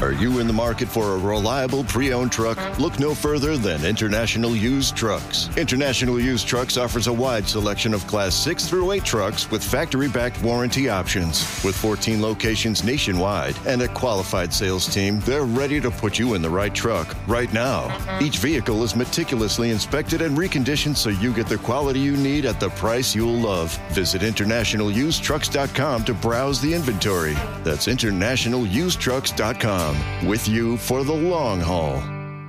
Are you in the market for a reliable pre-owned truck? Look no further than International Used Trucks. International Used Trucks offers a wide selection of Class 6 through 8 trucks with factory-backed warranty options. With 14 locations nationwide and a qualified sales team, they're ready to put you in the right truck right now. Each vehicle is meticulously inspected and reconditioned so you get the quality you need at the price you'll love. Visit InternationalUsedTrucks.com to browse the inventory. That's InternationalUsedTrucks.com. With you for the long haul.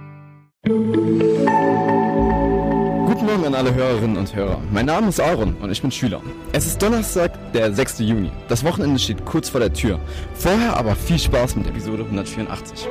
Guten Morgen an alle Hörerinnen und Hörer. Mein Name ist Aaron und ich bin Schüler. Es ist Donnerstag, der 6. Juni. Das Wochenende steht kurz vor der Tür. Vorher aber viel Spaß mit Episode 184.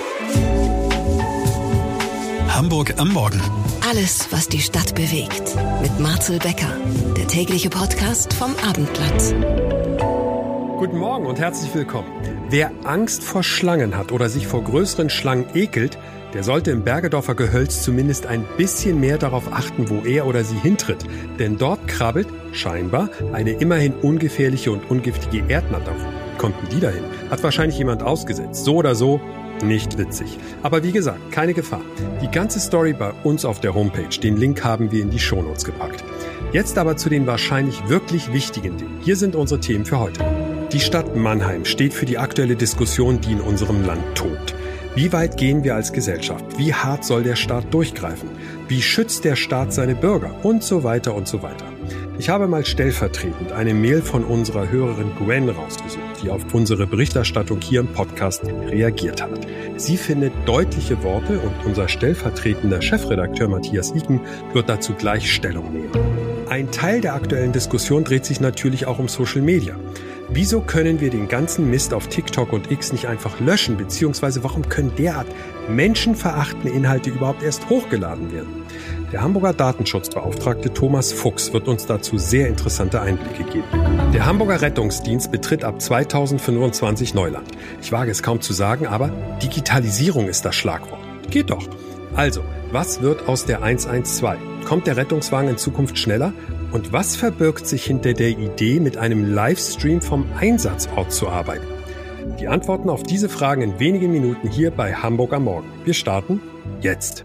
Hamburg am Morgen. Alles, was die Stadt bewegt. Mit Marcel Becker, der tägliche Podcast vom Abendblatt. Guten Morgen und herzlich willkommen. Wer Angst vor Schlangen hat oder sich vor größeren Schlangen ekelt, der sollte im Bergedorfer Gehölz zumindest ein bisschen mehr darauf achten, wo er oder sie hintritt. Denn dort krabbelt, scheinbar, eine immerhin ungefährliche und ungiftige Erdnatter. Konnten die dahin? Hat wahrscheinlich jemand ausgesetzt. So oder so, nicht witzig. Aber wie gesagt, keine Gefahr. Die ganze Story bei uns auf der Homepage. Den Link haben wir in die Shownotes gepackt. Jetzt aber zu den wahrscheinlich wirklich wichtigen Dingen. Hier sind unsere Themen für heute. Die Stadt Mannheim steht für die aktuelle Diskussion, die in unserem Land tobt. Wie weit gehen wir als Gesellschaft? Wie hart soll der Staat durchgreifen? Wie schützt der Staat seine Bürger? Und so weiter und so weiter. Ich habe mal stellvertretend eine Mail von unserer Hörerin Gwen rausgesucht, die auf unsere Berichterstattung hier im Podcast reagiert hat. Sie findet deutliche Worte und unser stellvertretender Chefredakteur Matthias Iken wird dazu gleich Stellung nehmen. Ein Teil der aktuellen Diskussion dreht sich natürlich auch um Social Media. Wieso können wir den ganzen Mist auf TikTok und X nicht einfach löschen, beziehungsweise warum können derart menschenverachtende Inhalte überhaupt erst hochgeladen werden? Der Hamburger Datenschutzbeauftragte Thomas Fuchs wird uns dazu sehr interessante Einblicke geben. Der Hamburger Rettungsdienst betritt ab 2025 Neuland. Ich wage es kaum zu sagen, aber Digitalisierung ist das Schlagwort. Geht doch. Also, was wird aus der 112? Kommt der Rettungswagen in Zukunft schneller? Und was verbirgt sich hinter der Idee, mit einem Livestream vom Einsatzort zu arbeiten? Die Antworten auf diese Fragen in wenigen Minuten hier bei Hamburg am Morgen. Wir starten jetzt.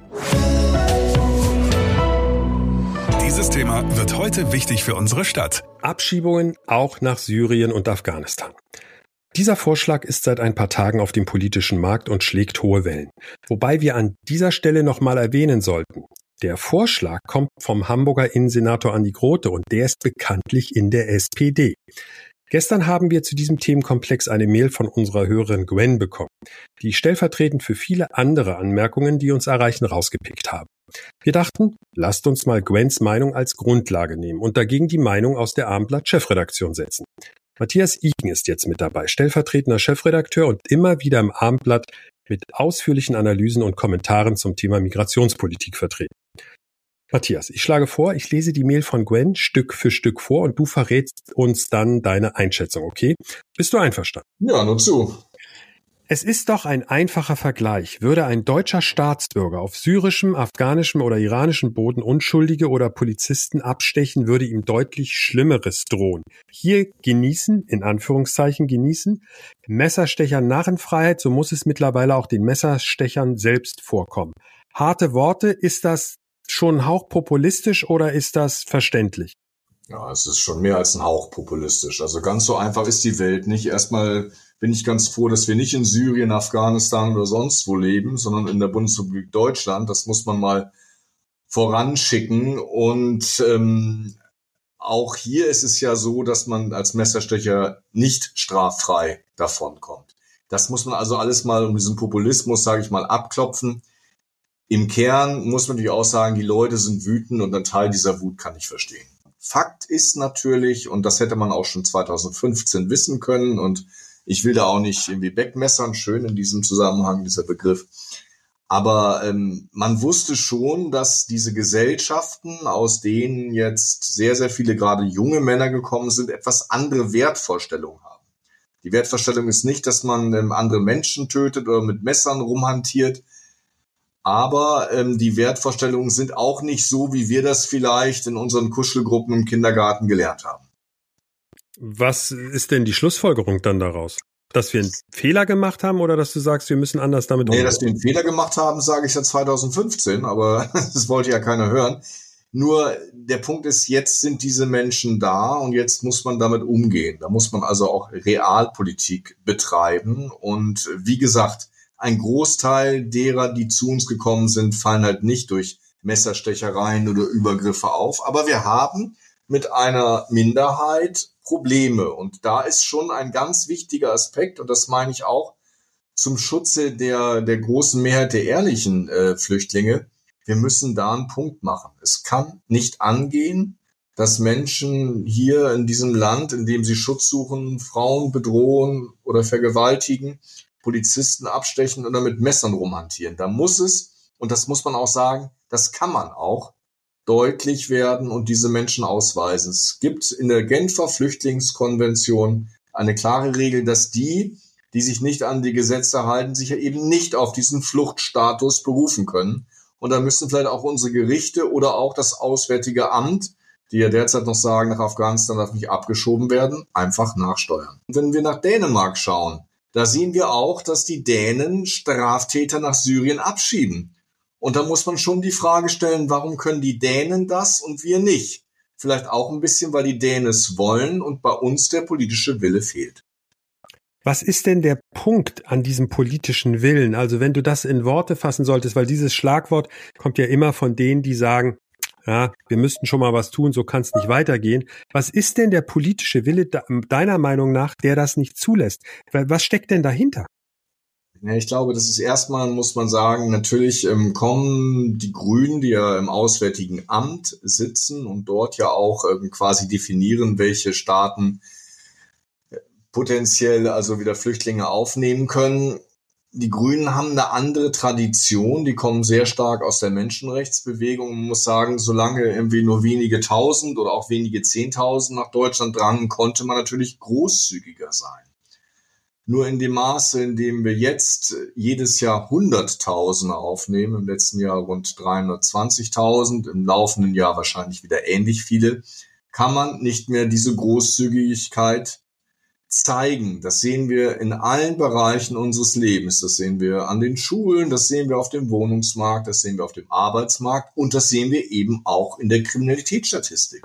Dieses Thema wird heute wichtig für unsere Stadt. Abschiebungen auch nach Syrien und Afghanistan. Dieser Vorschlag ist seit ein paar Tagen auf dem politischen Markt und schlägt hohe Wellen. Wobei wir an dieser Stelle nochmal erwähnen sollten: Der Vorschlag kommt vom Hamburger Innensenator Andi Grote und der ist bekanntlich in der SPD. Gestern haben wir zu diesem Themenkomplex eine Mail von unserer Hörerin Gwen bekommen, die stellvertretend für viele andere Anmerkungen, die uns erreichen, rausgepickt haben. Wir dachten, lasst uns mal Gwens Meinung als Grundlage nehmen und dagegen die Meinung aus der Abendblatt-Chefredaktion setzen. Matthias Iken ist jetzt mit dabei, stellvertretender Chefredakteur und immer wieder im Abendblatt mit ausführlichen Analysen und Kommentaren zum Thema Migrationspolitik vertreten. Matthias, ich schlage vor, ich lese die Mail von Gwen Stück für Stück vor und du verrätst uns dann deine Einschätzung, okay? Bist du einverstanden? Ja, nur zu. Es ist doch ein einfacher Vergleich. Würde ein deutscher Staatsbürger auf syrischem, afghanischem oder iranischem Boden Unschuldige oder Polizisten abstechen, würde ihm deutlich Schlimmeres drohen. Hier genießen, in Anführungszeichen genießen, Messerstecher Narrenfreiheit, so muss es mittlerweile auch den Messerstechern selbst vorkommen. Harte Worte, ist das schon ein Hauch populistisch oder ist das verständlich? Ja, es ist schon mehr als ein Hauch populistisch. Also ganz so einfach ist die Welt nicht. Erstmal bin ich ganz froh, dass wir nicht in Syrien, Afghanistan oder sonst wo leben, sondern in der Bundesrepublik Deutschland. Das muss man mal voranschicken. Und auch hier ist es ja so, dass man als Messerstecher nicht straffrei davonkommt. Das muss man also alles mal, um diesen Populismus, sage ich mal, abklopfen. Im Kern muss man natürlich auch sagen, die Leute sind wütend und ein Teil dieser Wut kann ich verstehen. Fakt ist natürlich, und das hätte man auch schon 2015 wissen können, und ich will da auch nicht irgendwie wegmessern, schön in diesem Zusammenhang dieser Begriff, aber man wusste schon, dass diese Gesellschaften, aus denen jetzt sehr, sehr viele gerade junge Männer gekommen sind, etwas andere Wertvorstellungen haben. Die Wertvorstellung ist nicht, dass man andere Menschen tötet oder mit Messern rumhantiert, aber die Wertvorstellungen sind auch nicht so, wie wir das vielleicht in unseren Kuschelgruppen im Kindergarten gelernt haben. Was ist denn die Schlussfolgerung dann daraus? dass wir einen Fehler gemacht haben oder dass du sagst, wir müssen anders damit umgehen? Nee, dass wir einen Fehler gemacht haben, sage ich seit 2015, aber das wollte ja keiner hören. Nur der Punkt ist, jetzt sind diese Menschen da und jetzt muss man damit umgehen. Da muss man also auch Realpolitik betreiben. Und wie gesagt, ein Großteil derer, die zu uns gekommen sind, fallen halt nicht durch Messerstechereien oder Übergriffe auf. Aber wir haben mit einer Minderheit Probleme. Und da ist schon ein ganz wichtiger Aspekt, und das meine ich auch zum Schutze der großen Mehrheit der ehrlichen Flüchtlinge. Wir müssen da einen Punkt machen. Es kann nicht angehen, dass Menschen hier in diesem Land, in dem sie Schutz suchen, Frauen bedrohen oder vergewaltigen, Polizisten abstechen oder mit Messern rumhantieren. Da muss es, und das muss man auch sagen, das kann man auch, deutlich werden und diese Menschen ausweisen. Es gibt in der Genfer Flüchtlingskonvention eine klare Regel, dass die sich nicht an die Gesetze halten, sich ja eben nicht auf diesen Fluchtstatus berufen können. Und da müssen vielleicht auch unsere Gerichte oder auch das Auswärtige Amt, die ja derzeit noch sagen, nach Afghanistan darf nicht abgeschoben werden, einfach nachsteuern. Und wenn wir nach Dänemark schauen, da sehen wir auch, dass die Dänen Straftäter nach Syrien abschieben. Und da muss man schon die Frage stellen, warum können die Dänen das und wir nicht? Vielleicht auch ein bisschen, weil die Dänen es wollen und bei uns der politische Wille fehlt. Was ist denn der Punkt an diesem politischen Willen? Also wenn du das in Worte fassen solltest, weil dieses Schlagwort kommt ja immer von denen, die sagen, ja, wir müssten schon mal was tun, so kann es nicht weitergehen. Was ist denn der politische Wille deiner Meinung nach, der das nicht zulässt? Was steckt denn dahinter? Ja, ich glaube, das ist erstmal, muss man sagen, natürlich kommen die Grünen, die ja im Auswärtigen Amt sitzen und dort ja auch quasi definieren, welche Staaten potenziell also wieder Flüchtlinge aufnehmen können. Die Grünen haben eine andere Tradition, die kommen sehr stark aus der Menschenrechtsbewegung. Man muss sagen, solange irgendwie nur wenige Tausend oder auch wenige Zehntausend nach Deutschland drangen, konnte man natürlich großzügiger sein. Nur in dem Maße, in dem wir jetzt jedes Jahr Hunderttausende aufnehmen, im letzten Jahr rund 320.000, im laufenden Jahr wahrscheinlich wieder ähnlich viele, kann man nicht mehr diese Großzügigkeit zeigen. Das sehen wir in allen Bereichen unseres Lebens. Das sehen wir an den Schulen, das sehen wir auf dem Wohnungsmarkt, das sehen wir auf dem Arbeitsmarkt und das sehen wir eben auch in der Kriminalitätsstatistik.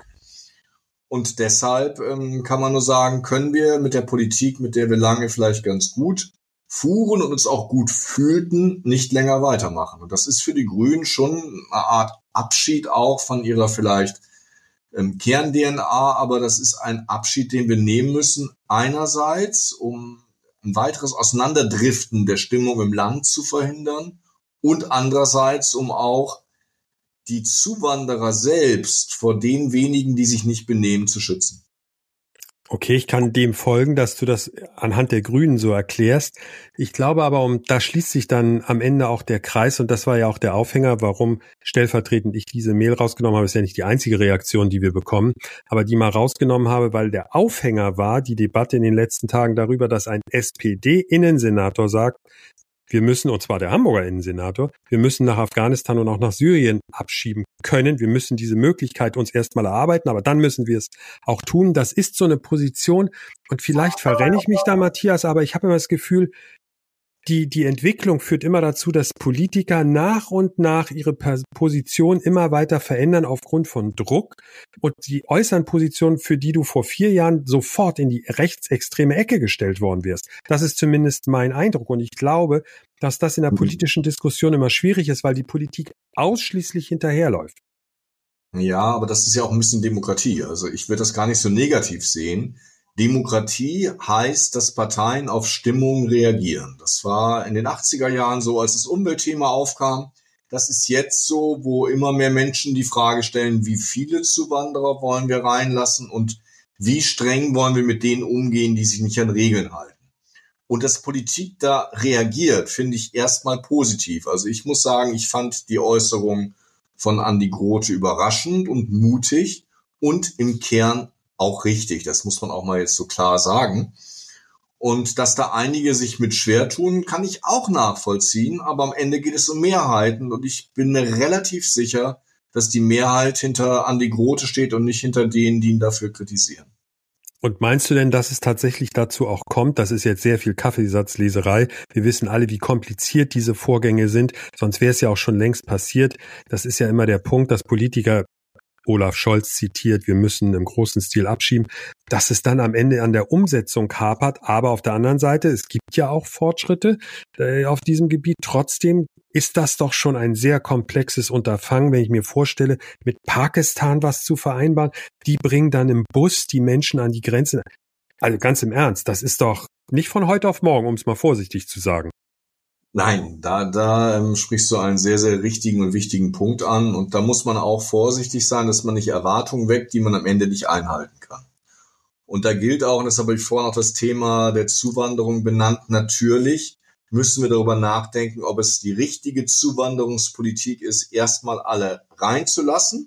Und deshalb kann man nur sagen, können wir mit der Politik, mit der wir lange vielleicht ganz gut fuhren und uns auch gut fühlten, nicht länger weitermachen. Und das ist für die Grünen schon eine Art Abschied auch von ihrer vielleicht Kern-DNA, aber das ist ein Abschied, den wir nehmen müssen. Einerseits, um ein weiteres Auseinanderdriften der Stimmung im Land zu verhindern und andererseits, um auch die Zuwanderer selbst vor den wenigen, die sich nicht benehmen, zu schützen. Okay, ich kann dem folgen, dass du das anhand der Grünen so erklärst. Ich glaube aber, da schließt sich dann am Ende auch der Kreis und das war ja auch der Aufhänger, warum stellvertretend ich diese Mail rausgenommen habe. Ist ja nicht die einzige Reaktion, die wir bekommen, aber die mal rausgenommen habe, weil der Aufhänger war die Debatte in den letzten Tagen darüber, dass ein SPD-Innensenator sagt, wir müssen, und zwar der Hamburger Innensenator, wir müssen nach Afghanistan und auch nach Syrien abschieben können. Wir müssen diese Möglichkeit uns erstmal erarbeiten, aber dann müssen wir es auch tun. Das ist so eine Position und vielleicht verrenne ich mich da, Matthias, aber ich habe immer das Gefühl, die Entwicklung führt immer dazu, dass Politiker nach und nach ihre Position immer weiter verändern aufgrund von Druck und die äußern Positionen, für die du vor 4 Jahren sofort in die rechtsextreme Ecke gestellt worden wärst. Das ist zumindest mein Eindruck und ich glaube, dass das in der politischen Diskussion immer schwierig ist, weil die Politik ausschließlich hinterherläuft. Ja, aber das ist ja auch ein bisschen Demokratie. Also ich würde das gar nicht so negativ sehen. Demokratie heißt, dass Parteien auf Stimmung reagieren. Das war in den 80er Jahren so, als das Umweltthema aufkam. Das ist jetzt so, wo immer mehr Menschen die Frage stellen, wie viele Zuwanderer wollen wir reinlassen und wie streng wollen wir mit denen umgehen, die sich nicht an Regeln halten. Und dass Politik da reagiert, finde ich erstmal positiv. Also ich muss sagen, ich fand die Äußerung von Andi Grote überraschend und mutig und im Kern auch richtig. Das muss man auch mal jetzt so klar sagen. Und dass da einige sich mit schwer tun, kann ich auch nachvollziehen. Aber am Ende geht es um Mehrheiten. Und ich bin mir relativ sicher, dass die Mehrheit hinter Andi Grote steht und nicht hinter denen, die ihn dafür kritisieren. Und meinst du denn, dass es tatsächlich dazu auch kommt? Das ist jetzt sehr viel Kaffeesatzleserei. Wir wissen alle, wie kompliziert diese Vorgänge sind. Sonst wäre es ja auch schon längst passiert. Das ist ja immer der Punkt, dass Politiker, Olaf Scholz zitiert, wir müssen im großen Stil abschieben, dass es dann am Ende an der Umsetzung hapert. Aber auf der anderen Seite, es gibt ja auch Fortschritte auf diesem Gebiet. Trotzdem ist das doch schon ein sehr komplexes Unterfangen, wenn ich mir vorstelle, mit Pakistan was zu vereinbaren. Die bringen dann im Bus die Menschen an die Grenze. Also ganz im Ernst, das ist doch nicht von heute auf morgen, um es mal vorsichtig zu sagen. Nein, da sprichst du einen sehr, sehr richtigen und wichtigen Punkt an. Und da muss man auch vorsichtig sein, dass man nicht Erwartungen weckt, die man am Ende nicht einhalten kann. Und da gilt auch, und das habe ich vorhin auch das Thema der Zuwanderung benannt, natürlich müssen wir darüber nachdenken, ob es die richtige Zuwanderungspolitik ist, erstmal alle reinzulassen,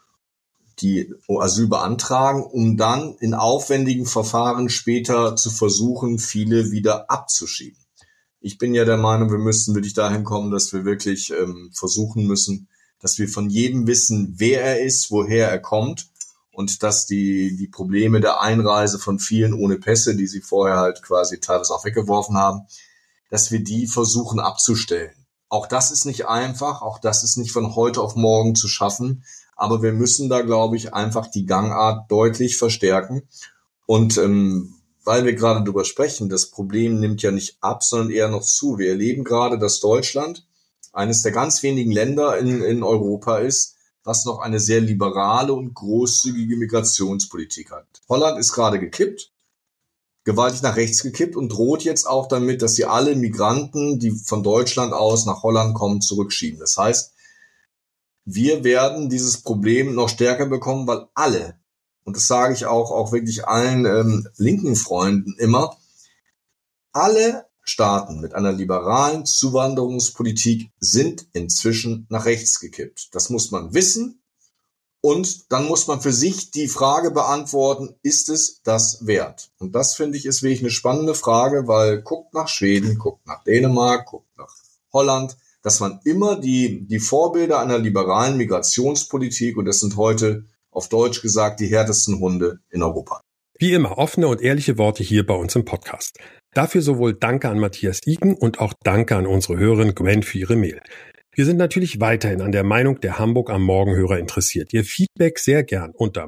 die Asyl beantragen, um dann in aufwendigen Verfahren später zu versuchen, viele wieder abzuschieben. Ich bin ja der Meinung, wir müssen wirklich dahin kommen, dass wir wirklich versuchen müssen, dass wir von jedem wissen, wer er ist, woher er kommt und dass die Probleme der Einreise von vielen ohne Pässe, die sie vorher halt quasi teilweise auch weggeworfen haben, dass wir die versuchen abzustellen. Auch das ist nicht einfach, auch das ist nicht von heute auf morgen zu schaffen, aber wir müssen da, glaube ich, einfach die Gangart deutlich verstärken. Und weil wir gerade darüber sprechen, das Problem nimmt ja nicht ab, sondern eher noch zu. Wir erleben gerade, dass Deutschland eines der ganz wenigen Länder in Europa ist, was noch eine sehr liberale und großzügige Migrationspolitik hat. Holland ist gerade gekippt, gewaltig nach rechts gekippt und droht jetzt auch damit, dass sie alle Migranten, die von Deutschland aus nach Holland kommen, zurückschieben. Das heißt, wir werden dieses Problem noch stärker bekommen, weil alle, und das sage ich auch wirklich allen linken Freunden immer, alle Staaten mit einer liberalen Zuwanderungspolitik sind inzwischen nach rechts gekippt. Das muss man wissen. Und dann muss man für sich die Frage beantworten, ist es das wert? Und das, finde ich, ist wirklich eine spannende Frage, weil guckt nach Schweden, guckt nach Dänemark, guckt nach Holland, dass man immer die Vorbilder einer liberalen Migrationspolitik, und das sind heute auf Deutsch gesagt die härtesten Hunde in Europa. Wie immer offene und ehrliche Worte hier bei uns im Podcast. Dafür sowohl Danke an Matthias Iken und auch Danke an unsere Hörerin Gwen für ihre Mail. Wir sind natürlich weiterhin an der Meinung der Hamburg am Morgenhörer interessiert. Ihr Feedback sehr gern unter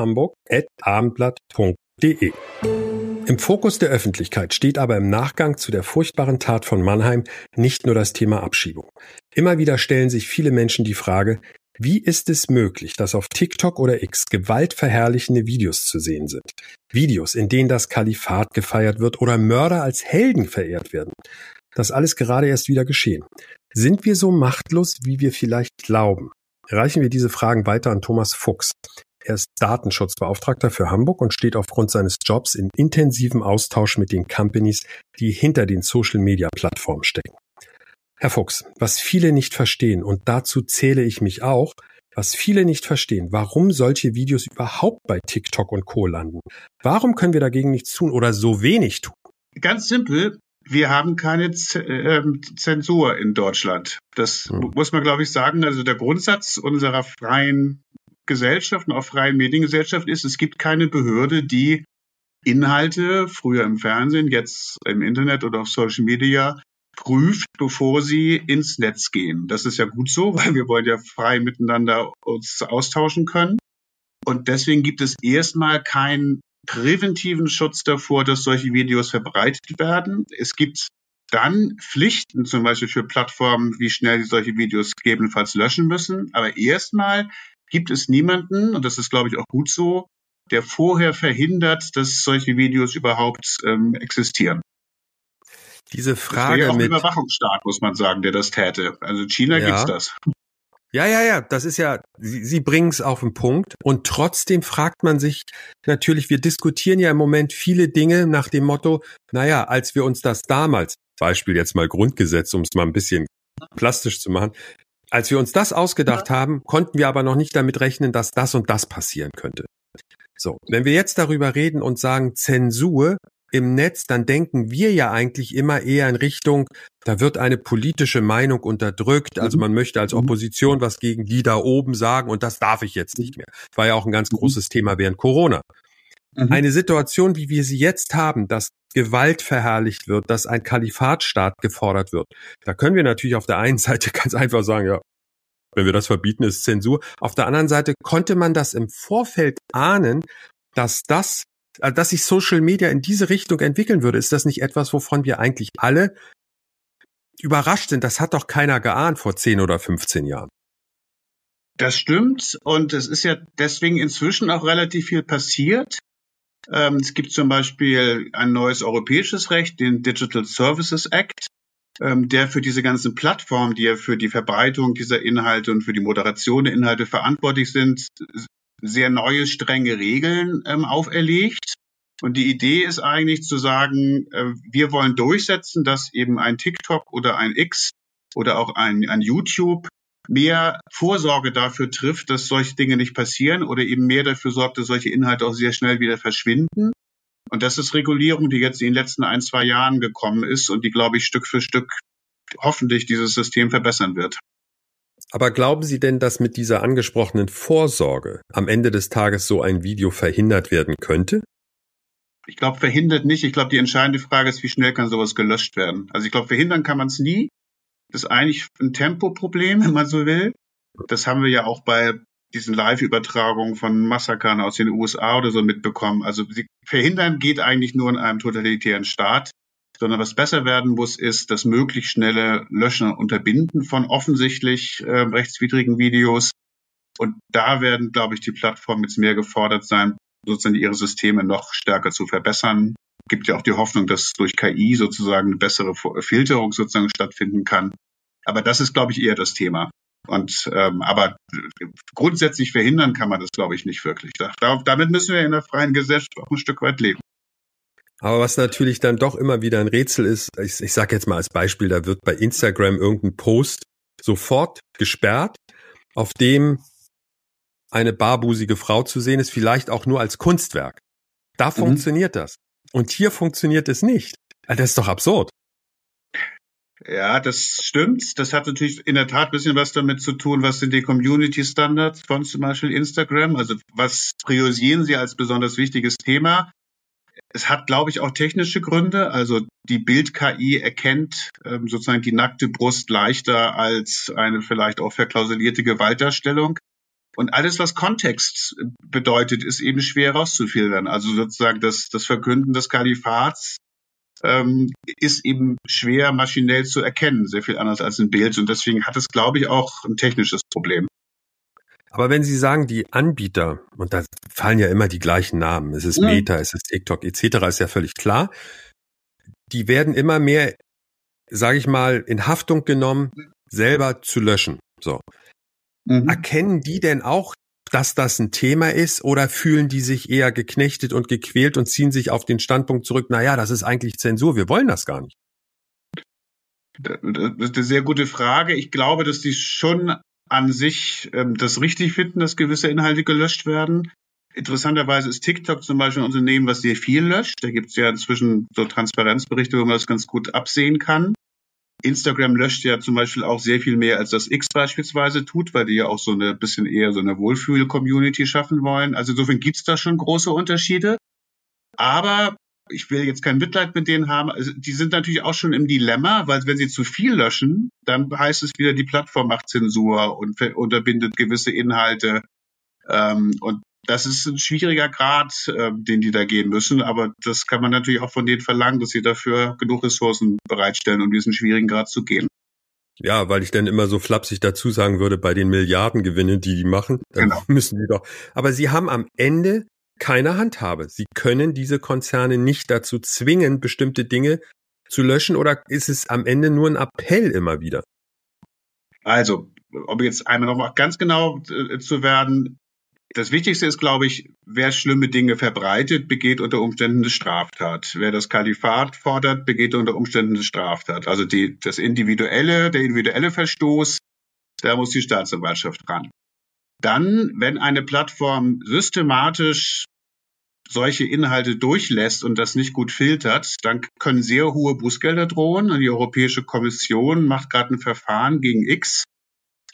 moinhamburg@abendblatt.de. Im Fokus der Öffentlichkeit steht aber im Nachgang zu der furchtbaren Tat von Mannheim nicht nur das Thema Abschiebung. Immer wieder stellen sich viele Menschen die Frage, wie ist es möglich, dass auf TikTok oder X gewaltverherrlichende Videos zu sehen sind? Videos, in denen das Kalifat gefeiert wird oder Mörder als Helden verehrt werden. Das alles gerade erst wieder geschehen. Sind wir so machtlos, wie wir vielleicht glauben? Reichen wir diese Fragen weiter an Thomas Fuchs. Er ist Datenschutzbeauftragter für Hamburg und steht aufgrund seines Jobs in intensivem Austausch mit den Companies, die hinter den Social-Media-Plattformen stecken. Herr Fuchs, was viele nicht verstehen, und dazu zähle ich mich auch, was viele nicht verstehen, warum solche Videos überhaupt bei TikTok und Co. landen. Warum können wir dagegen nichts tun oder so wenig tun? Ganz simpel. Wir haben keine Zensur in Deutschland. Das muss man, glaube ich, sagen. Also der Grundsatz unserer freien Gesellschaft und auch freien Mediengesellschaft ist, es gibt keine Behörde, die Inhalte, früher im Fernsehen, jetzt im Internet oder auf Social Media, prüft, bevor sie ins Netz gehen. Das ist ja gut so, weil wir wollen ja frei miteinander uns austauschen können. Und deswegen gibt es erstmal keinen präventiven Schutz davor, dass solche Videos verbreitet werden. Es gibt dann Pflichten, zum Beispiel für Plattformen, wie schnell sie solche Videos gegebenenfalls löschen müssen. Aber erstmal gibt es niemanden, und das ist, glaube ich, auch gut so, der vorher verhindert, dass solche Videos überhaupt existieren. Diese Frage das wäre auch mit ein Überwachungsstaat, muss man sagen, der das täte. Also in China gibt's das. Ja, das ist ja, Sie bringen es auf den Punkt und trotzdem fragt man sich natürlich, wir diskutieren ja im Moment viele Dinge nach dem Motto, naja, als wir uns das damals, Beispiel jetzt mal Grundgesetz, um es mal ein bisschen plastisch zu machen, als wir uns das ausgedacht haben, konnten wir aber noch nicht damit rechnen, dass das und das passieren könnte. So, wenn wir jetzt darüber reden und sagen Zensur im Netz, dann denken wir ja eigentlich immer eher in Richtung, da wird eine politische Meinung unterdrückt, also man möchte als Opposition was gegen die da oben sagen und das darf ich jetzt nicht mehr. War ja auch ein ganz großes Thema während Corona. eine Situation, wie wir sie jetzt haben, dass Gewalt verherrlicht wird, dass ein Kalifatstaat gefordert wird, da können wir natürlich auf der einen Seite ganz einfach sagen, ja, wenn wir das verbieten, ist Zensur. Auf der anderen Seite konnte man das im Vorfeld ahnen, dass sich Social Media in diese Richtung entwickeln würde. Ist das nicht etwas, wovon wir eigentlich alle überrascht sind? Das hat doch keiner geahnt vor 10 oder 15 Jahren. Das stimmt. Und es ist ja deswegen inzwischen auch relativ viel passiert. Es gibt zum Beispiel ein neues europäisches Recht, den Digital Services Act, der für diese ganzen Plattformen, die ja für die Verbreitung dieser Inhalte und für die Moderation der Inhalte verantwortlich sind, sehr neue, strenge Regeln auferlegt. Und die Idee ist eigentlich zu sagen, wir wollen durchsetzen, dass eben ein TikTok oder ein X oder auch ein YouTube mehr Vorsorge dafür trifft, dass solche Dinge nicht passieren oder eben mehr dafür sorgt, dass solche Inhalte auch sehr schnell wieder verschwinden. Und das ist Regulierung, die jetzt in den letzten 1-2 Jahren gekommen ist und die, glaube ich, Stück für Stück hoffentlich dieses System verbessern wird. Aber glauben Sie denn, dass mit dieser angesprochenen Vorsorge am Ende des Tages so ein Video verhindert werden könnte? Ich glaube, verhindert nicht. Ich glaube, die entscheidende Frage ist, wie schnell kann sowas gelöscht werden? Also ich glaube, verhindern kann man es nie. Das ist eigentlich ein Tempoproblem, wenn man so will. Das haben wir ja auch bei diesen Live-Übertragungen von Massakern aus den USA oder so mitbekommen. Also verhindern geht eigentlich nur in einem totalitären Staat, sondern was besser werden muss, ist das möglichst schnelle Löschen und Unterbinden von offensichtlich rechtswidrigen Videos. Und da werden, glaube ich, die Plattformen jetzt mehr gefordert sein, sozusagen ihre Systeme noch stärker zu verbessern. Gibt ja auch die Hoffnung, dass durch KI sozusagen eine bessere Filterung sozusagen stattfinden kann. Aber das ist, glaube ich, eher das Thema. Und aber grundsätzlich verhindern kann man das, glaube ich, nicht wirklich. Damit müssen wir in der freien Gesellschaft auch ein Stück weit leben. Aber was natürlich dann doch immer wieder ein Rätsel ist, ich sage jetzt mal als Beispiel, da wird bei Instagram irgendein Post sofort gesperrt, auf dem eine barbusige Frau zu sehen ist, vielleicht auch nur als Kunstwerk. Da funktioniert das. Und hier funktioniert es nicht. Das ist doch absurd. Ja, das stimmt. Das hat natürlich in der Tat ein bisschen was damit zu tun, was sind die Community Standards von zum Beispiel Instagram? Also was priorisieren Sie als besonders wichtiges Thema? Es hat, glaube ich, auch technische Gründe. Also die Bild-KI erkennt sozusagen die nackte Brust leichter als eine vielleicht auch verklausulierte Gewaltdarstellung. Und alles, was Kontext bedeutet, ist eben schwer rauszufiltern. Also sozusagen das Verkünden des Kalifats ist eben schwer maschinell zu erkennen, sehr viel anders als ein Bild. Und deswegen hat es, glaube ich, auch ein technisches Problem. Aber wenn Sie sagen, die Anbieter, und da fallen ja immer die gleichen Namen, es ist Meta, es ist TikTok etc., ist ja völlig klar, die werden immer mehr, sage ich mal, in Haftung genommen, selber zu löschen. So. Erkennen die denn auch, dass das ein Thema ist, oder fühlen die sich eher geknechtet und gequält und ziehen sich auf den Standpunkt zurück, naja, das ist eigentlich Zensur, wir wollen das gar nicht? Das ist eine sehr gute Frage. Ich glaube, dass die schon an sich das richtig finden, dass gewisse Inhalte gelöscht werden. Interessanterweise ist TikTok zum Beispiel ein Unternehmen, was sehr viel löscht. Da gibt es ja inzwischen so Transparenzberichte, wo man das ganz gut absehen kann. Instagram löscht ja zum Beispiel auch sehr viel mehr, als das X beispielsweise tut, weil die ja auch so eine bisschen eher so eine Wohlfühl-Community schaffen wollen. Also insofern gibt's da schon große Unterschiede. Aber ich will jetzt kein Mitleid mit denen haben. Also die sind natürlich auch schon im Dilemma, weil wenn sie zu viel löschen, dann heißt es wieder, die Plattform macht Zensur und unterbindet gewisse Inhalte. Und das ist ein schwieriger Grad, den die da gehen müssen. Aber das kann man natürlich auch von denen verlangen, dass sie dafür genug Ressourcen bereitstellen, um diesen schwierigen Grad zu gehen. Ja, weil ich dann immer so flapsig dazu sagen würde, bei den Milliardengewinnen, die machen, dann müssen die doch. Aber sie haben am Ende keine Handhabe. Sie können diese Konzerne nicht dazu zwingen, bestimmte Dinge zu löschen, oder ist es am Ende nur ein Appell immer wieder? Also, um jetzt einmal noch mal ganz genau zu werden, das Wichtigste ist, glaube ich, wer schlimme Dinge verbreitet, begeht unter Umständen eine Straftat. Wer das Kalifat fordert, begeht unter Umständen eine Straftat. Also der individuelle Verstoß, da muss die Staatsanwaltschaft ran. Dann, wenn eine Plattform systematisch solche Inhalte durchlässt und das nicht gut filtert, dann können sehr hohe Bußgelder drohen. Und die Europäische Kommission macht gerade ein Verfahren gegen X,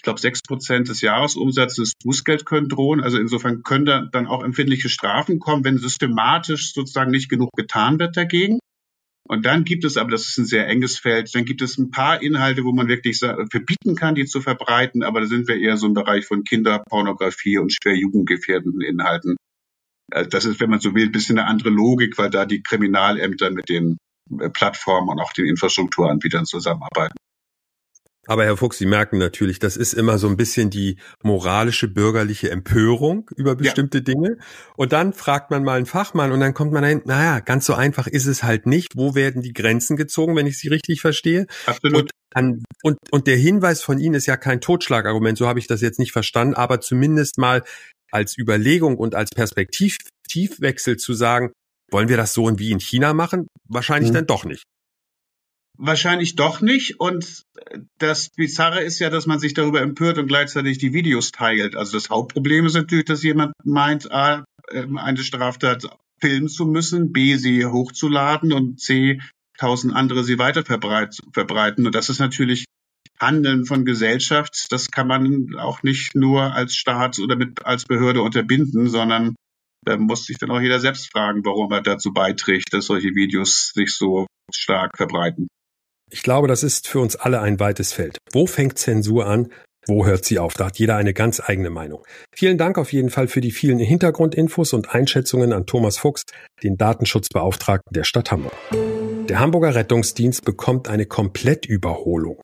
glaube, 6% des Jahresumsatzes Bußgeld können drohen. Also insofern können da dann auch empfindliche Strafen kommen, wenn systematisch sozusagen nicht genug getan wird dagegen. Und dann gibt es, aber das ist ein sehr enges Feld, dann gibt es ein paar Inhalte, wo man wirklich verbieten kann, die zu verbreiten, aber da sind wir eher so im Bereich von Kinderpornografie und schwer jugendgefährdenden Inhalten. Das ist, wenn man so will, ein bisschen eine andere Logik, weil da die Kriminalämter mit den Plattformen und auch den Infrastrukturanbietern zusammenarbeiten. Aber Herr Fuchs, Sie merken natürlich, das ist immer so ein bisschen die moralische, bürgerliche Empörung über bestimmte Dinge. Und dann fragt man mal einen Fachmann und dann kommt man dahin, naja, ganz so einfach ist es halt nicht. Wo werden die Grenzen gezogen, wenn ich Sie richtig verstehe? Absolut. Und der Hinweis von Ihnen ist ja kein Totschlagargument, so habe ich das jetzt nicht verstanden, aber zumindest mal als Überlegung und als Perspektivwechsel zu sagen, wollen wir das so wie in China machen? Wahrscheinlich dann doch nicht. Wahrscheinlich doch nicht. Und das Bizarre ist ja, dass man sich darüber empört und gleichzeitig die Videos teilt. Also das Hauptproblem ist natürlich, dass jemand meint, A, eine Straftat filmen zu müssen, B, sie hochzuladen und C, 1000 andere sie weiter verbreiten. Und das ist natürlich Handeln von Gesellschaft. Das kann man auch nicht nur als Staat oder als Behörde unterbinden, sondern da muss sich dann auch jeder selbst fragen, warum er dazu beiträgt, dass solche Videos sich so stark verbreiten. Ich glaube, das ist für uns alle ein weites Feld. Wo fängt Zensur an? Wo hört sie auf? Da hat jeder eine ganz eigene Meinung. Vielen Dank auf jeden Fall für die vielen Hintergrundinfos und Einschätzungen an Thomas Fuchs, den Datenschutzbeauftragten der Stadt Hamburg. Der Hamburger Rettungsdienst bekommt eine Komplettüberholung.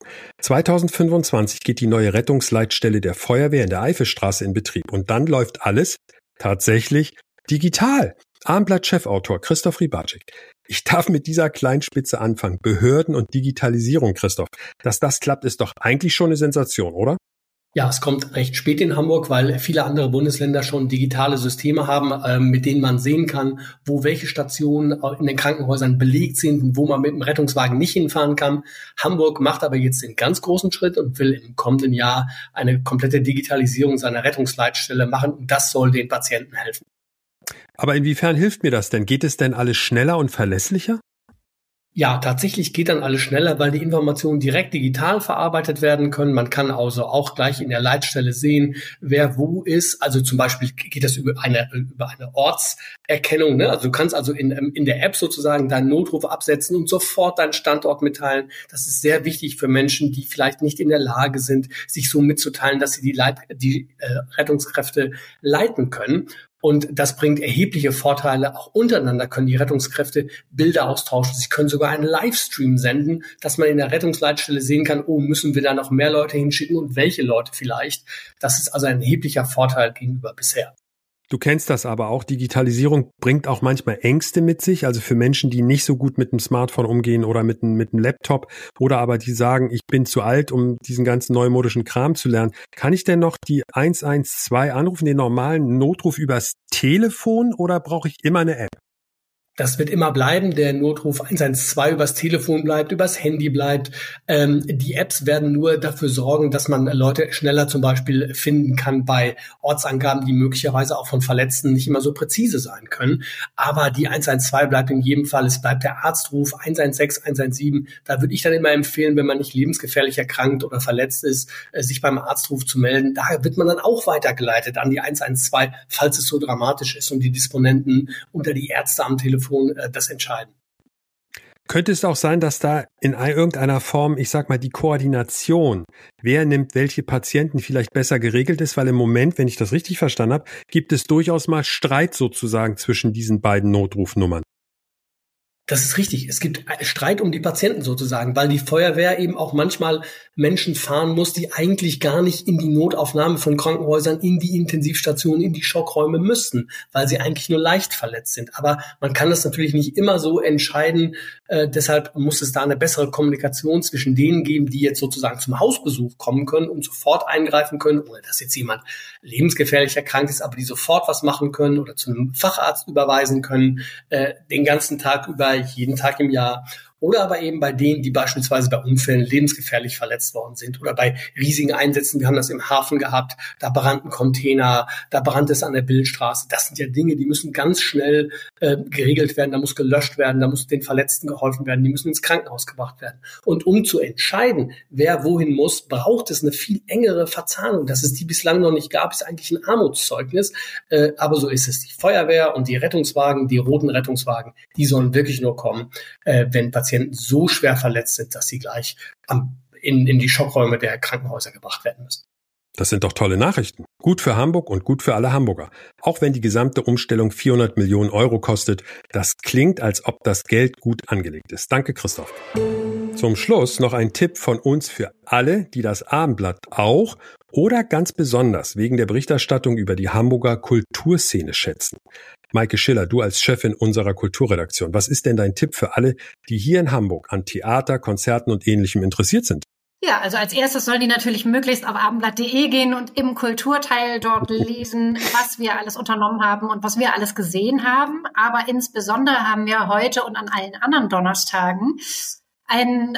2025 geht die neue Rettungsleitstelle der Feuerwehr in der Eifelstraße in Betrieb. Und dann läuft alles tatsächlich digital. Abendblatt-Chefautor Christoph Rybarczyk. Ich darf mit dieser Kleinspitze anfangen. Behörden und Digitalisierung, Christoph. Dass das klappt, ist doch eigentlich schon eine Sensation, oder? Ja, es kommt recht spät in Hamburg, weil viele andere Bundesländer schon digitale Systeme haben, mit denen man sehen kann, wo welche Stationen in den Krankenhäusern belegt sind und wo man mit dem Rettungswagen nicht hinfahren kann. Hamburg macht aber jetzt den ganz großen Schritt und will im kommenden Jahr eine komplette Digitalisierung seiner Rettungsleitstelle machen. Und das soll den Patienten helfen. Aber inwiefern hilft mir das denn? Geht es denn alles schneller und verlässlicher? Ja, tatsächlich geht dann alles schneller, weil die Informationen direkt digital verarbeitet werden können. Man kann also auch gleich in der Leitstelle sehen, wer wo ist. Also zum Beispiel geht das über eine Ortserkennung, ne? Also du kannst also in der App sozusagen deinen Notruf absetzen und sofort deinen Standort mitteilen. Das ist sehr wichtig für Menschen, die vielleicht nicht in der Lage sind, sich so mitzuteilen, dass sie die Rettungskräfte leiten können. Und das bringt erhebliche Vorteile. Auch untereinander können die Rettungskräfte Bilder austauschen. Sie können sogar einen Livestream senden, dass man in der Rettungsleitstelle sehen kann, oh, müssen wir da noch mehr Leute hinschicken und welche Leute vielleicht. Das ist also ein erheblicher Vorteil gegenüber bisher. Du kennst das aber auch. Digitalisierung bringt auch manchmal Ängste mit sich. Also für Menschen, die nicht so gut mit dem Smartphone umgehen oder mit dem Laptop oder aber die sagen, ich bin zu alt, um diesen ganzen neumodischen Kram zu lernen. Kann ich denn noch die 112 anrufen, den normalen Notruf übers Telefon oder brauche ich immer eine App? Das wird immer bleiben. Der Notruf 112 übers Telefon bleibt, übers Handy bleibt. Die Apps werden nur dafür sorgen, dass man Leute schneller zum Beispiel finden kann bei Ortsangaben, die möglicherweise auch von Verletzten nicht immer so präzise sein können. Aber die 112 bleibt in jedem Fall. Es bleibt der Arztruf 116, 117. Da würde ich dann immer empfehlen, wenn man nicht lebensgefährlich erkrankt oder verletzt ist, sich beim Arztruf zu melden. Da wird man dann auch weitergeleitet an die 112, falls es so dramatisch ist und die Disponenten unter die Ärzte am Telefon das entscheiden. Könnte es auch sein, dass da in irgendeiner Form, ich sag mal, die Koordination, wer nimmt welche Patienten vielleicht besser geregelt ist, weil im Moment, wenn ich das richtig verstanden habe, gibt es durchaus mal Streit sozusagen zwischen diesen beiden Notrufnummern. Das ist richtig. Es gibt Streit um die Patienten sozusagen, weil die Feuerwehr eben auch manchmal Menschen fahren muss, die eigentlich gar nicht in die Notaufnahme von Krankenhäusern, in die Intensivstationen, in die Schockräume müssten, weil sie eigentlich nur leicht verletzt sind. Aber man kann das natürlich nicht immer so entscheiden. Deshalb muss es da eine bessere Kommunikation zwischen denen geben, die jetzt sozusagen zum Hausbesuch kommen können und sofort eingreifen können, ohne dass jetzt jemand lebensgefährlich erkrankt ist, aber die sofort was machen können oder zu einem Facharzt überweisen können, den ganzen Tag über, jeden Tag im Jahr. oder aber eben bei denen, die beispielsweise bei Unfällen lebensgefährlich verletzt worden sind oder bei riesigen Einsätzen. Wir haben das im Hafen gehabt, da brannten Container, da brannte es an der Bildstraße. Das sind ja Dinge, die müssen ganz schnell geregelt werden, da muss gelöscht werden, da muss den Verletzten geholfen werden, die müssen ins Krankenhaus gebracht werden. Und um zu entscheiden, wer wohin muss, braucht es eine viel engere Verzahnung. Dass es die bislang noch nicht gab, ist eigentlich ein Armutszeugnis, aber so ist es. Die Feuerwehr und die Rettungswagen, die roten Rettungswagen, die sollen wirklich nur kommen, wenn Patienten so schwer verletzt sind, dass sie gleich in die Schockräume der Krankenhäuser gebracht werden müssen. Das sind doch tolle Nachrichten. Gut für Hamburg und gut für alle Hamburger. Auch wenn die gesamte Umstellung 400 Millionen Euro kostet, das klingt, als ob das Geld gut angelegt ist. Danke, Christoph. Zum Schluss noch ein Tipp von uns für alle, die das Abendblatt auch oder ganz besonders wegen der Berichterstattung über die Hamburger Kulturszene schätzen. Maike Schiller, du als Chefin unserer Kulturredaktion, was ist denn dein Tipp für alle, die hier in Hamburg an Theater, Konzerten und Ähnlichem interessiert sind? Ja, also als erstes sollen die natürlich möglichst auf abendblatt.de gehen und im Kulturteil dort lesen, was wir alles unternommen haben und was wir alles gesehen haben. Aber insbesondere haben wir heute und an allen anderen Donnerstagen ein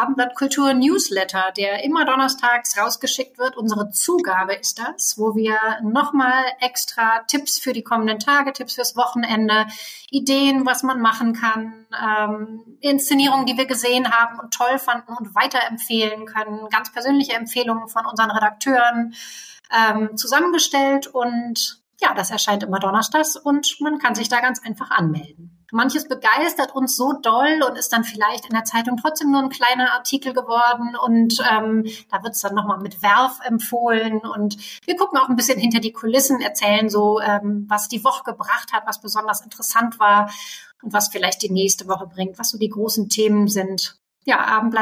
Abendblatt-Kultur-Newsletter, der immer donnerstags rausgeschickt wird. Unsere Zugabe ist das, wo wir nochmal extra Tipps für die kommenden Tage, Tipps fürs Wochenende, Ideen, was man machen kann, Inszenierungen, die wir gesehen haben und toll fanden und weiterempfehlen können, ganz persönliche Empfehlungen von unseren Redakteuren zusammengestellt. Und ja, das erscheint immer donnerstags und man kann sich da ganz einfach anmelden. Manches begeistert uns so doll und ist dann vielleicht in der Zeitung trotzdem nur ein kleiner Artikel geworden und da wird es dann nochmal mit Werf empfohlen und wir gucken auch ein bisschen hinter die Kulissen, erzählen so, was die Woche gebracht hat, was besonders interessant war und was vielleicht die nächste Woche bringt, was so die großen Themen sind. Ja,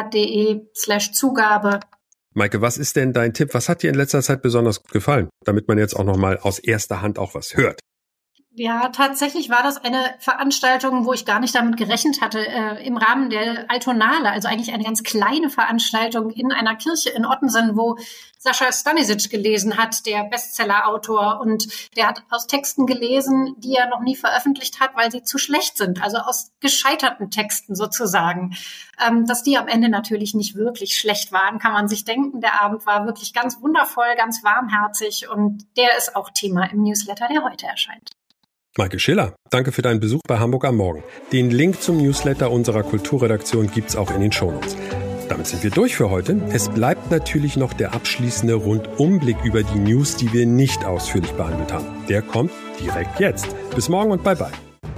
abendblatt.de/Zugabe. Maike, was ist denn dein Tipp? Was hat dir in letzter Zeit besonders gut gefallen, damit man jetzt auch nochmal aus erster Hand auch was hört? Ja, tatsächlich war das eine Veranstaltung, wo ich gar nicht damit gerechnet hatte, im Rahmen der Altonale, also eigentlich eine ganz kleine Veranstaltung in einer Kirche in Ottensen, wo Sascha Stanisic gelesen hat, der Bestseller-Autor, und der hat aus Texten gelesen, die er noch nie veröffentlicht hat, weil sie zu schlecht sind, also aus gescheiterten Texten sozusagen. Dass die am Ende natürlich nicht wirklich schlecht waren, kann man sich denken. Der Abend war wirklich ganz wundervoll, ganz warmherzig und der ist auch Thema im Newsletter, der heute erscheint. Maike Schiller, danke für deinen Besuch bei Hamburg am Morgen. Den Link zum Newsletter unserer Kulturredaktion gibt's auch in den Shownotes. Damit sind wir durch für heute. Es bleibt natürlich noch der abschließende Rundumblick über die News, die wir nicht ausführlich behandelt haben. Der kommt direkt jetzt. Bis morgen und bye-bye.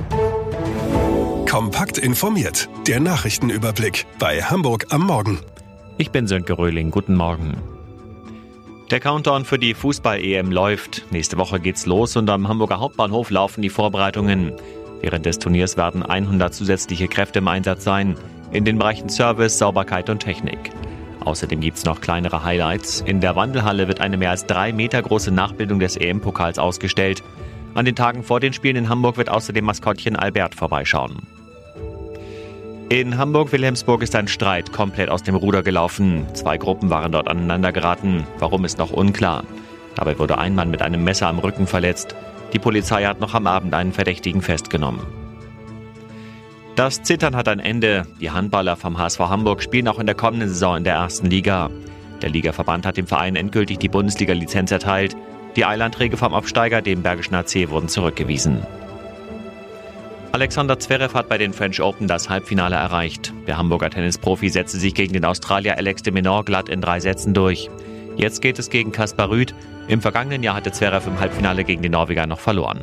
Kompakt informiert. Der Nachrichtenüberblick bei Hamburg am Morgen. Ich bin Sönke Röhling. Guten Morgen. Der Countdown für die Fußball-EM läuft. Nächste Woche geht's los und am Hamburger Hauptbahnhof laufen die Vorbereitungen. Während des Turniers werden 100 zusätzliche Kräfte im Einsatz sein, in den Bereichen Service, Sauberkeit und Technik. Außerdem gibt's noch kleinere Highlights. In der Wandelhalle wird eine mehr als 3 Meter große Nachbildung des EM-Pokals ausgestellt. An den Tagen vor den Spielen in Hamburg wird außerdem Maskottchen Albert vorbeischauen. In Hamburg-Wilhelmsburg ist ein Streit komplett aus dem Ruder gelaufen. 2 Gruppen waren dort aneinander geraten. Warum, ist noch unklar. Dabei wurde ein Mann mit einem Messer am Rücken verletzt. Die Polizei hat noch am Abend einen Verdächtigen festgenommen. Das Zittern hat ein Ende. Die Handballer vom HSV Hamburg spielen auch in der kommenden Saison in der 1. Liga. Der Ligaverband hat dem Verein endgültig die Bundesliga-Lizenz erteilt. Die Eilanträge vom Absteiger, dem Bergischen AC, wurden zurückgewiesen. Alexander Zverev hat bei den French Open das Halbfinale erreicht. Der Hamburger Tennisprofi setzte sich gegen den Australier Alex de Minaur glatt in 3 Sätzen durch. Jetzt geht es gegen Kaspar Rüth. Im vergangenen Jahr hatte Zverev im Halbfinale gegen den Norweger noch verloren.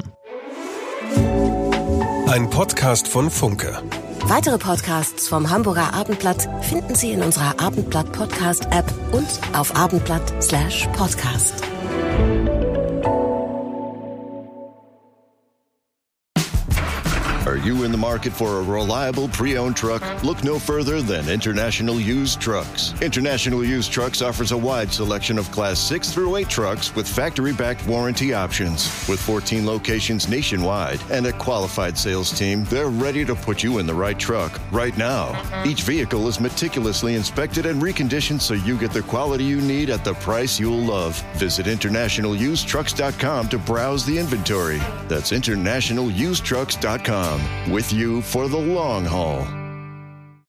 Ein Podcast von Funke. Weitere Podcasts vom Hamburger Abendblatt finden Sie in unserer Abendblatt-Podcast-App und auf abendblatt.de/podcast. Are you in the market for a reliable pre-owned truck? Look no further than International Used Trucks. International Used Trucks offers a wide selection of Class 6 through 8 trucks with factory-backed warranty options. With 14 locations nationwide and a qualified sales team, they're ready to put you in the right truck right now. Each vehicle is meticulously inspected and reconditioned so you get the quality you need at the price you'll love. Visit internationalusedtrucks.com to browse the inventory. That's internationalusedtrucks.com. With you for the long haul.